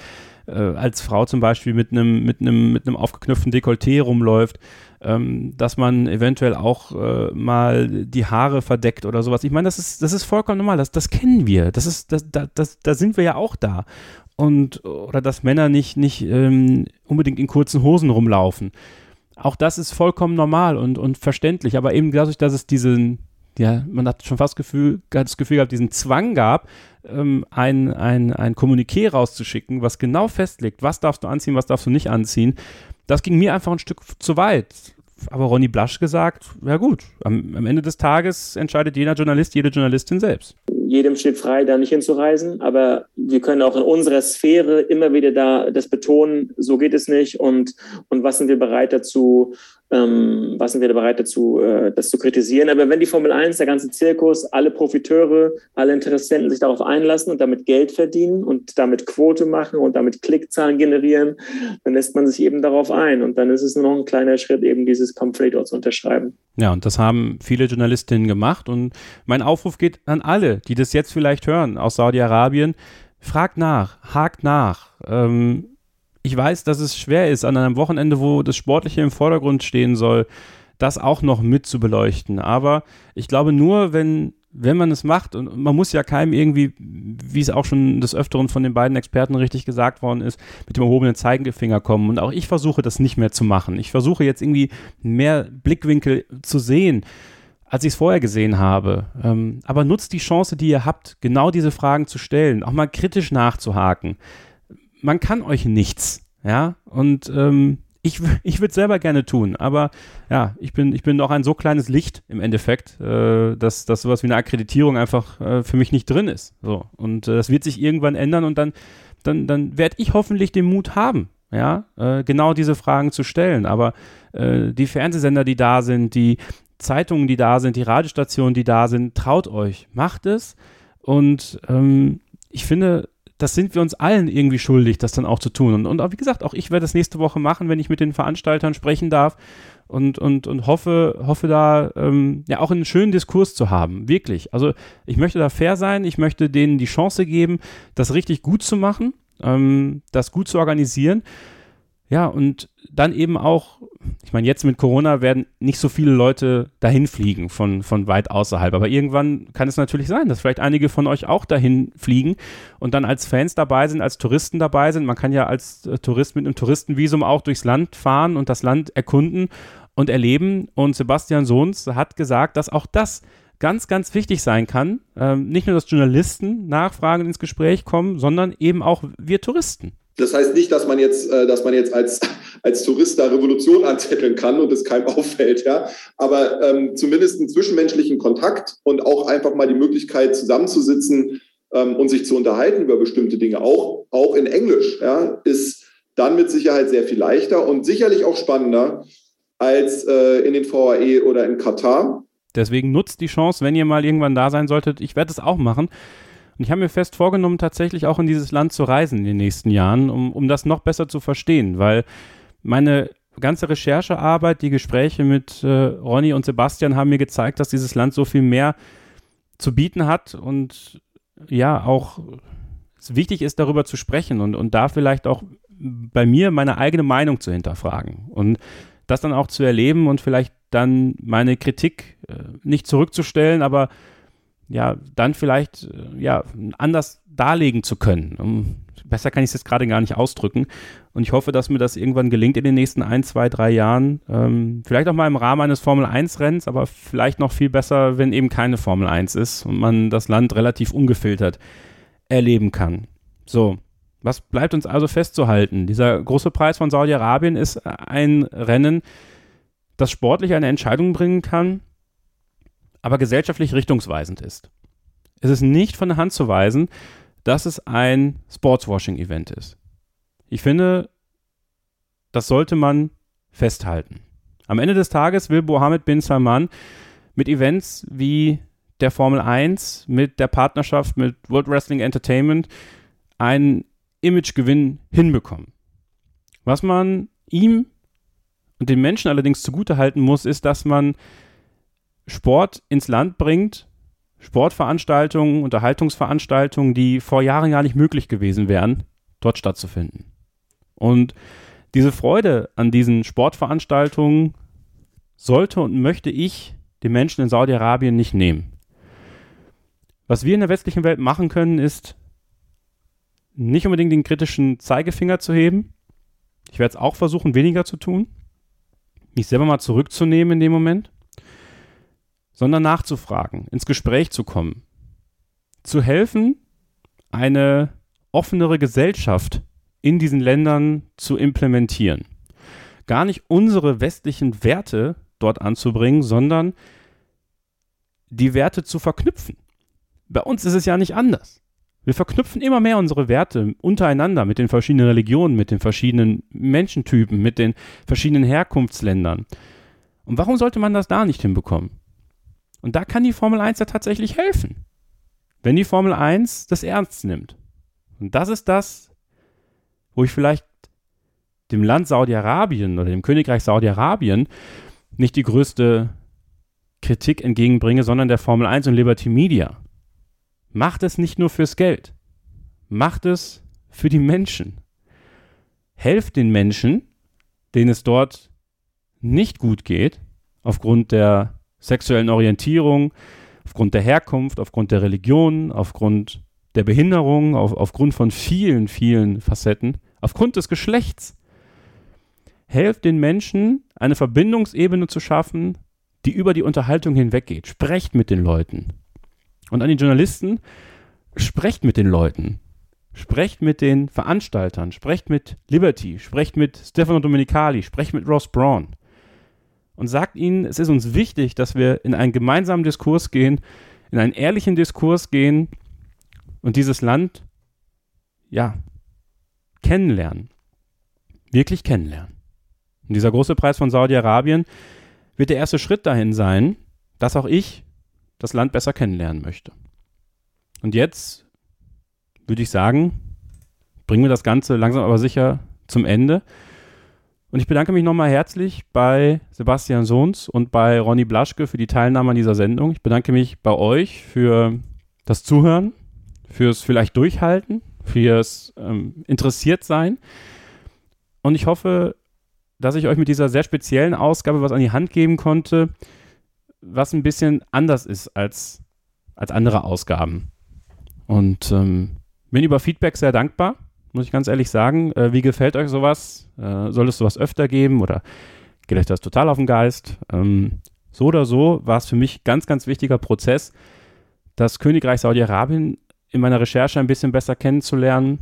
als Frau zum Beispiel mit einem aufgeknöpften Dekolleté rumläuft, dass man eventuell auch mal die Haare verdeckt oder sowas. Ich meine, das ist vollkommen normal, das kennen wir, da sind wir ja auch da. Oder dass Männer nicht unbedingt in kurzen Hosen rumlaufen. Auch das ist vollkommen normal und verständlich, aber eben dadurch, dass es man hat schon fast das Gefühl gehabt, diesen Zwang gab, ein Kommuniqué rauszuschicken, was genau festlegt, was darfst du anziehen, was darfst du nicht anziehen. Das ging mir einfach ein Stück zu weit. Aber Ronny Blasch gesagt, ja gut, am Ende des Tages entscheidet jeder Journalist, jede Journalistin selbst. Jedem steht frei, da nicht hinzureisen, aber wir können auch in unserer Sphäre immer wieder das betonen, so geht es nicht und was sind wir bereit dazu, das zu kritisieren. Aber wenn die Formel 1, der ganze Zirkus, alle Profiteure, alle Interessenten sich darauf einlassen und damit Geld verdienen und damit Quote machen und damit Klickzahlen generieren, dann lässt man sich eben darauf ein und dann ist es nur noch ein kleiner Schritt, eben dieses Pamphlet dort zu unterschreiben. Ja, und das haben viele Journalistinnen gemacht und mein Aufruf geht an alle, die das jetzt vielleicht hören aus Saudi-Arabien. Fragt nach, hakt nach. Ich weiß, dass es schwer ist, an einem Wochenende, wo das Sportliche im Vordergrund stehen soll, das auch noch mit zu beleuchten. Aber ich glaube nur, wenn man es macht, und man muss ja keinem irgendwie, wie es auch schon des Öfteren von den beiden Experten richtig gesagt worden ist, mit dem erhobenen Zeigefinger kommen. Und auch ich versuche das nicht mehr zu machen. Ich versuche jetzt irgendwie mehr Blickwinkel zu sehen, als ich es vorher gesehen habe. Aber nutzt die Chance, die ihr habt, genau diese Fragen zu stellen, auch mal kritisch nachzuhaken. Man kann euch nichts, ja, und ich würde es selber gerne tun, aber ja, ich bin doch ein so kleines Licht im Endeffekt, dass sowas wie eine Akkreditierung einfach für mich nicht drin ist. So. Und das wird sich irgendwann ändern und dann werde ich hoffentlich den Mut haben, ja, genau diese Fragen zu stellen. Aber die Fernsehsender, die da sind, die Zeitungen, die da sind, die Radiostationen, die da sind, traut euch, macht es. Und ich finde, das sind wir uns allen irgendwie schuldig, das dann auch zu tun. Und wie gesagt, auch ich werde das nächste Woche machen, wenn ich mit den Veranstaltern sprechen darf und hoffe da ja auch einen schönen Diskurs zu haben, wirklich. Also ich möchte da fair sein, ich möchte denen die Chance geben, das richtig gut zu machen, das gut zu organisieren. Ja, und dann eben auch, ich meine, jetzt mit Corona werden nicht so viele Leute dahin fliegen von weit außerhalb, aber irgendwann kann es natürlich sein, dass vielleicht einige von euch auch dahin fliegen und dann als Fans dabei sind, als Touristen dabei sind. Man kann ja als Tourist mit einem Touristenvisum auch durchs Land fahren und das Land erkunden und erleben. Und Sebastian Sohns hat gesagt, dass auch das ganz, ganz wichtig sein kann. Nicht nur, dass Journalisten nachfragen ins Gespräch kommen, sondern eben auch wir Touristen. Das heißt nicht, dass man jetzt als Tourist da Revolution anzetteln kann und es keinem auffällt, ja. Aber zumindest einen zwischenmenschlichen Kontakt und auch einfach mal die Möglichkeit zusammenzusitzen und sich zu unterhalten über bestimmte Dinge, auch in Englisch, ja, ist dann mit Sicherheit sehr viel leichter und sicherlich auch spannender als in den VAE oder in Katar. Deswegen nutzt die Chance, wenn ihr mal irgendwann da sein solltet. Ich werde es auch machen. Und ich habe mir fest vorgenommen, tatsächlich auch in dieses Land zu reisen in den nächsten Jahren, um das noch besser zu verstehen, weil meine ganze Recherchearbeit, die Gespräche mit Ronny und Sebastian haben mir gezeigt, dass dieses Land so viel mehr zu bieten hat und ja, auch es wichtig ist, darüber zu sprechen und da vielleicht auch bei mir meine eigene Meinung zu hinterfragen und das dann auch zu erleben und vielleicht dann meine Kritik nicht zurückzustellen, aber ja, dann vielleicht anders darlegen zu können. Besser kann ich es jetzt gerade gar nicht ausdrücken. Und ich hoffe, dass mir das irgendwann gelingt in den nächsten 1, 2, 3 Jahren. Vielleicht auch mal im Rahmen eines Formel-1-Rennens, aber vielleicht noch viel besser, wenn eben keine Formel 1 ist und man das Land relativ ungefiltert erleben kann. So, was bleibt uns also festzuhalten? Dieser große Preis von Saudi-Arabien ist ein Rennen, das sportlich eine Entscheidung bringen kann, aber gesellschaftlich richtungsweisend ist. Es ist nicht von der Hand zu weisen, dass es ein Sportswashing-Event ist. Ich finde, das sollte man festhalten. Am Ende des Tages will Mohammed bin Salman mit Events wie der Formel 1, mit der Partnerschaft mit World Wrestling Entertainment einen Imagegewinn hinbekommen. Was man ihm und den Menschen allerdings zugutehalten muss, ist, dass man Sport ins Land bringt, Sportveranstaltungen, Unterhaltungsveranstaltungen, die vor Jahren gar nicht möglich gewesen wären, dort stattzufinden. Und diese Freude an diesen Sportveranstaltungen sollte und möchte ich den Menschen in Saudi-Arabien nicht nehmen. Was wir in der westlichen Welt machen können, ist nicht unbedingt den kritischen Zeigefinger zu heben. Ich werde es auch versuchen, weniger zu tun, mich selber mal zurückzunehmen in dem Moment, sondern nachzufragen, ins Gespräch zu kommen, zu helfen, eine offenere Gesellschaft in diesen Ländern zu implementieren. Gar nicht unsere westlichen Werte dort anzubringen, sondern die Werte zu verknüpfen. Bei uns ist es ja nicht anders. Wir verknüpfen immer mehr unsere Werte untereinander mit den verschiedenen Religionen, mit den verschiedenen Menschentypen, mit den verschiedenen Herkunftsländern. Und warum sollte man das da nicht hinbekommen? Und da kann die Formel 1 ja tatsächlich helfen, wenn die Formel 1 das ernst nimmt. Und das ist das, wo ich vielleicht dem Land Saudi-Arabien oder dem Königreich Saudi-Arabien nicht die größte Kritik entgegenbringe, sondern der Formel 1 und Liberty Media. Macht es nicht nur fürs Geld. Macht es für die Menschen. Helft den Menschen, denen es dort nicht gut geht, aufgrund der sexuellen Orientierung, aufgrund der Herkunft, aufgrund der Religion, aufgrund der Behinderung, aufgrund von vielen, vielen Facetten, aufgrund des Geschlechts. Helft den Menschen, eine Verbindungsebene zu schaffen, die über die Unterhaltung hinweggeht. Sprecht mit den Leuten. Und an die Journalisten, sprecht mit den Leuten. Sprecht mit den Veranstaltern. Sprecht mit Liberty. Sprecht mit Stefano Domenicali. Sprecht mit Ross Brawn. Und sagt ihnen, es ist uns wichtig, dass wir in einen gemeinsamen Diskurs gehen, in einen ehrlichen Diskurs gehen und dieses Land, ja, kennenlernen. Wirklich kennenlernen. Und dieser große Preis von Saudi-Arabien wird der erste Schritt dahin sein, dass auch ich das Land besser kennenlernen möchte. Und jetzt würde ich sagen, bringen wir das Ganze langsam aber sicher zum Ende. Und ich bedanke mich nochmal herzlich bei Sebastian Sohns und bei Ronny Blaschke für die Teilnahme an dieser Sendung. Ich bedanke mich bei euch für das Zuhören, fürs vielleicht Durchhalten, fürs Interessiertsein. Und ich hoffe, dass ich euch mit dieser sehr speziellen Ausgabe was an die Hand geben konnte, was ein bisschen anders ist als andere Ausgaben. Und bin über Feedback sehr dankbar, muss ich ganz ehrlich sagen. Wie gefällt euch sowas? Soll es sowas öfter geben oder geht euch das total auf den Geist? So oder so war es für mich ganz, ganz wichtiger Prozess, das Königreich Saudi-Arabien in meiner Recherche ein bisschen besser kennenzulernen.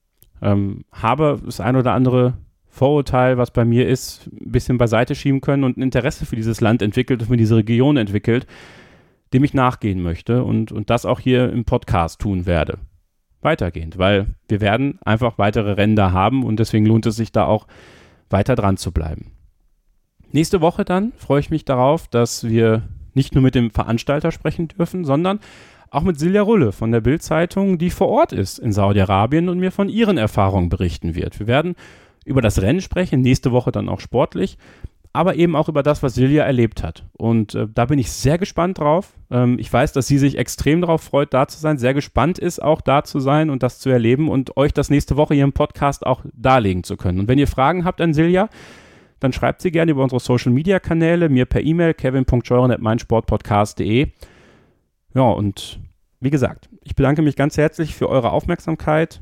Habe das ein oder andere Vorurteil, was bei mir ist, ein bisschen beiseite schieben können und ein Interesse für dieses Land entwickelt und für diese Region entwickelt, dem ich nachgehen möchte und das auch hier im Podcast tun werde. Weitergehend, weil wir werden einfach weitere Rennen da haben und deswegen lohnt es sich da auch weiter dran zu bleiben. Nächste Woche dann freue ich mich darauf, dass wir nicht nur mit dem Veranstalter sprechen dürfen, sondern auch mit Silja Rulle von der Bild-Zeitung, die vor Ort ist in Saudi-Arabien und mir von ihren Erfahrungen berichten wird. Wir werden über das Rennen sprechen, nächste Woche dann auch sportlich, aber eben auch über das, was Silja erlebt hat. Und da bin ich sehr gespannt drauf. Ich weiß, dass sie sich extrem darauf freut, da zu sein, sehr gespannt ist, auch da zu sein und das zu erleben und euch das nächste Woche hier im Podcast auch darlegen zu können. Und wenn ihr Fragen habt an Silja, dann schreibt sie gerne über unsere Social-Media-Kanäle, mir per E-Mail, kevin.scheuren@meinsportpodcast.de. Ja, und wie gesagt, ich bedanke mich ganz herzlich für eure Aufmerksamkeit.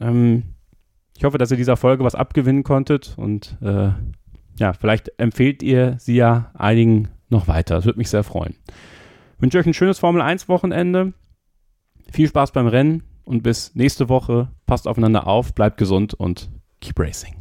Ich hoffe, dass ihr dieser Folge was abgewinnen konntet und ja, vielleicht empfehlt ihr sie ja einigen noch weiter. Das würde mich sehr freuen. Ich wünsche euch ein schönes Formel-1-Wochenende. Viel Spaß beim Rennen und bis nächste Woche. Passt aufeinander auf, bleibt gesund und keep racing.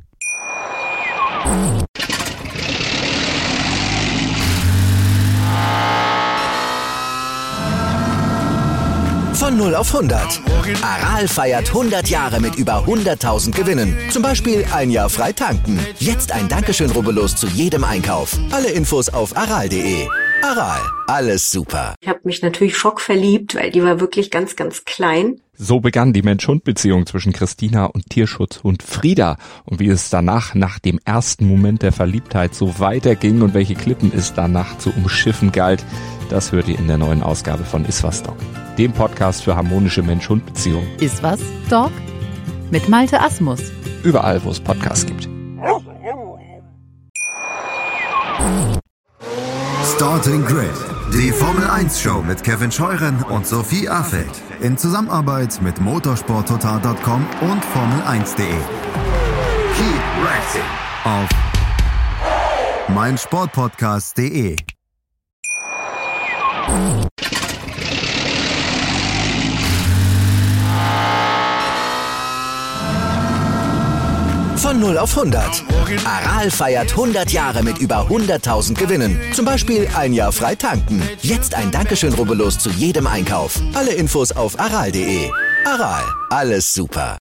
Von 0 auf 100. Aral feiert 100 Jahre mit über 100.000 Gewinnen. Zum Beispiel ein Jahr frei tanken. Jetzt ein Dankeschön, rubbellos zu jedem Einkauf. Alle Infos auf aral.de. Aral, alles super. Ich habe mich natürlich schockverliebt, weil die war wirklich ganz, ganz klein. So begann die Mensch-Hund-Beziehung zwischen Christina und Tierschutzhund Frieda. Und wie es danach, nach dem ersten Moment der Verliebtheit, so weiterging und welche Klippen es danach zu umschiffen galt, das hört ihr in der neuen Ausgabe von Iswas Dog, dem Podcast für harmonische Mensch-Hund-Beziehungen. Iswas Dog mit Malte Asmus. überall, wo es Podcasts gibt. Starting Grid, die Formel 1 Show mit Kevin Scheuren und Sophie Affelt in Zusammenarbeit mit motorsporttotal.com und Formel1.de. Keep racing auf meinsportpodcast.de. Von 0 auf 100. Aral feiert 100 Jahre mit über 100.000 Gewinnen. Zum Beispiel ein Jahr frei tanken. Jetzt ein Dankeschön, rubbellos zu jedem Einkauf. Alle Infos auf aral.de. Aral, alles super.